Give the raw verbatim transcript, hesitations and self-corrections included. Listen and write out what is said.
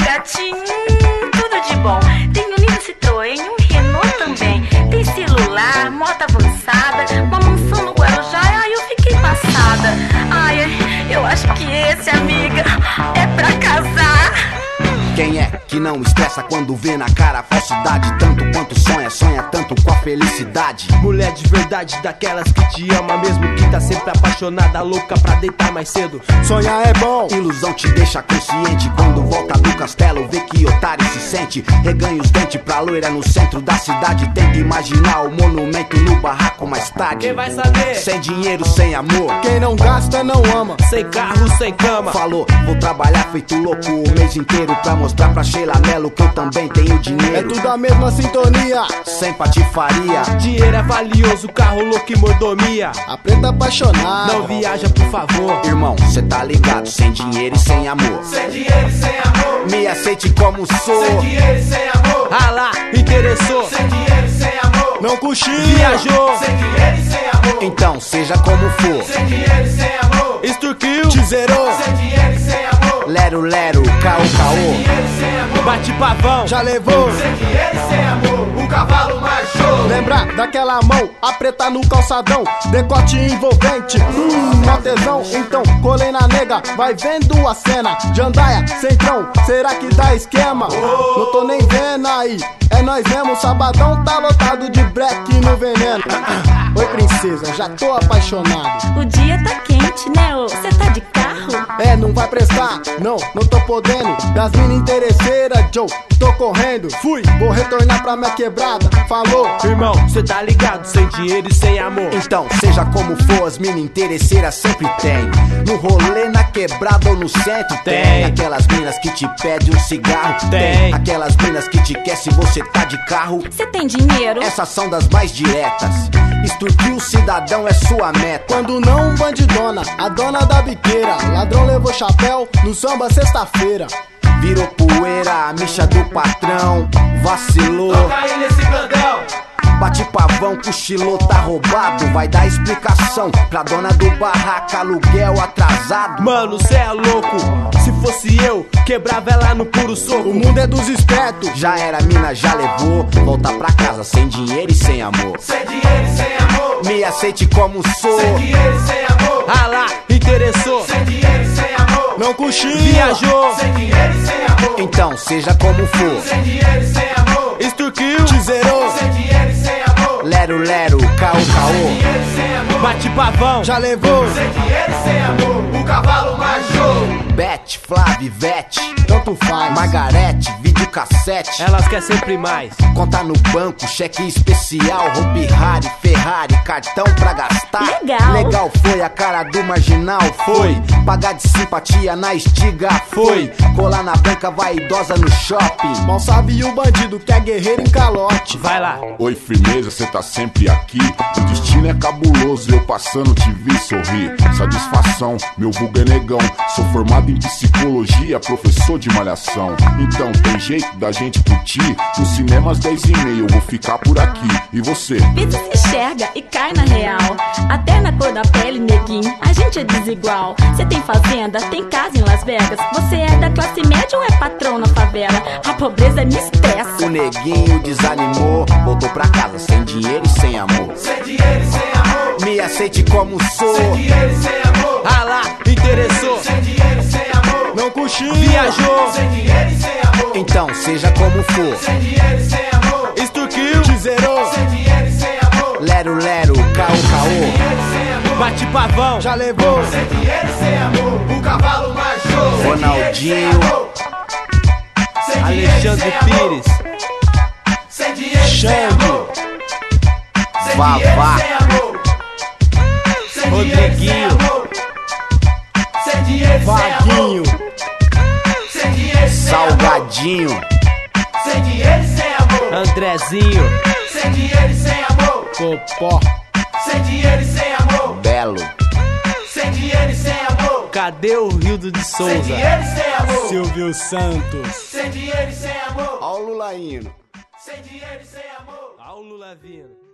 gatinho, hum, tudo de bom. Tem um lindo Citroën, um Renault também. Tem celular, moto avançada, uma mansão no Guarujá. Ai, eu fiquei passada. Ai, eu acho que esse, amiga, é pra casar. Quem é que não estressa quando vê na cara a falsidade? Tanto quanto sonha, sonha tanto com a felicidade. Mulher de verdade, daquelas que te ama mesmo, que tá sempre apaixonada, louca pra deitar mais cedo. Sonhar é bom. Ilusão te deixa consciente. Quando volta do castelo, vê que otário se sente. Reganha os dentes pra loira no centro da cidade. Tenta imaginar o monumento no barraco mais tarde. Quem vai saber? Sem dinheiro, sem amor. Quem não gasta não ama. Sem carro, sem cama. Falou, vou trabalhar feito louco o mês inteiro pra mostrar pra Sheila Mello que eu também tenho dinheiro. É tudo a mesma sintonia, sem patifaria. Dinheiro é valioso, carro louco e mordomia. A preta apaixonada não viaja, por favor. Irmão, cê tá ligado, sem dinheiro e sem amor. Sem dinheiro e sem amor. Me aceite como sou. Sem dinheiro e sem amor. Ah lá, interessou. Sem dinheiro e sem amor. Não cochila. Viajou. Sem dinheiro e sem amor. Então seja como for. Sem dinheiro e sem amor. Extorquiu. Te zerou. Sem dinheiro e sem amor. Lero, lero, caô, caô. Sem dinheiro e sem amor. Bate pavão. Já levou. Sem dinheiro e sem amor. O cavalo marchou. Lembra daquela mão, a preta no calçadão, decote envolvente, hum, mó tesão. Então colei na nega, vai vendo a cena. Jandaia, centrão, será que dá esquema? Oh. Não tô nem vendo aí, é nós mesmo. Sabadão tá lotado de black no veneno. Oi princesa, já tô apaixonado. O dia tá quente, né, ô? Cê tá de carro? É, não vai prestar, não, não tô podendo. Das mina interesseiras, Joe, tô correndo. Fui, vou retornar pra minha quebrada. Falou, irmão, cê tá ligado, sem dinheiro e sem amor. Então, seja como for, as mina interesseiras sempre tem. No rolê, na quebrada ou no centro, tem, tem. Aquelas minas que te pedem um cigarro, tem. tem Aquelas minas que te quer se você tá de carro. Cê tem dinheiro? Essas são das mais diretas. Extorquir o cidadão é sua meta. Quando não, bandidona, a dona da biqueira. Ladrão levou chapéu, no samba sexta-feira. Virou poeira, a micha do patrão. Vacilou. Toca aí nesse blandão. Bate pavão, cochilou, tá roubado. Vai dar explicação pra dona do barraco, aluguel atrasado. Mano, cê é louco. Se fosse eu, quebrava ela no puro soco. O mundo é dos espertos. Já era, mina, já levou. Volta pra casa sem dinheiro e sem amor. Sem dinheiro e sem amor. Me aceite como sou. Sem dinheiro e sem amor. Ah lá, interessou. Sem dinheiro e sem amor. Não cochila. Viajou. Sem dinheiro e sem amor. Então seja como for. Sem dinheiro e sem amor. Extorquiu. Te zerou. Sem dinheiro e sem amor. Lero, lero, caô, Sem caô. dinheiro e sem amor. Bate pavão. Já levou. Sem dinheiro e sem amor. O cavalo marchou. Bete, Flávio, Ivete, tanto faz. Margarete, videocassete. Elas querem sempre mais. Conta no banco, cheque especial, Hopi Hari, Ferrari, cartão pra gastar. Legal. Legal foi a cara do marginal, foi. Pagar de simpatia na estiga, foi. Colar na banca vaidosa no shopping. Mal sabe o bandido que é guerreiro em calote. Vai lá. Oi firmeza, cê tá sempre aqui. O destino é cabuloso, eu passando te vi sorrir. Satisfação, meu vulgo é negão. Sou formado em psicologia, professor de malhação. Então tem jeito da gente curtir. No cinema às dez e meia eu vou ficar por aqui. E você? Vida se enxerga e cai na real. Até na cor da pele, neguinho, a gente é desigual. Cê tem fazenda, tem casa em Las Vegas. Você é da classe média ou é patrão na favela? A pobreza me estressa. O neguinho desanimou, voltou pra casa sem dinheiro e sem amor. Sem dinheiro e sem amor. Me aceite como sou. Sem dinheiro e sem amor. Ah lá, interessou. Sem dinheiro e sem amor. Não cochila. Viajou. Sem dinheiro e sem amor. Então seja como for. Sem dinheiro e sem amor. Extorquiu. Te zerou. Sem dinheiro e sem amor. Lero, lero, caô, caô. Sem dinheiro e sem amor. Bate pavão. Já levou. Sem dinheiro e sem amor. O cavalo marchou. Ronaldinho. Alexandre Pires. Sem dinheiro e sem amor. Sem Vavá. dinheiro e sem amor. Sem dinheiro e sem amor. Sem dinheiro e sem amor. Vaguinho. Sem dinheiro e sem amor. Salgadinho. Sem dinheiro e sem amor. Andrezinho. Sem dinheiro e sem amor. Popó. Sem dinheiro e sem amor. Belo. Sem dinheiro e sem amor. Cadê o Rildo de Sem Souza? dinheiro e sem amor. Silvio Santos. Sem dinheiro e sem amor. Ó o Lula indo. Sem dinheiro e sem amor. Paulo Lavino.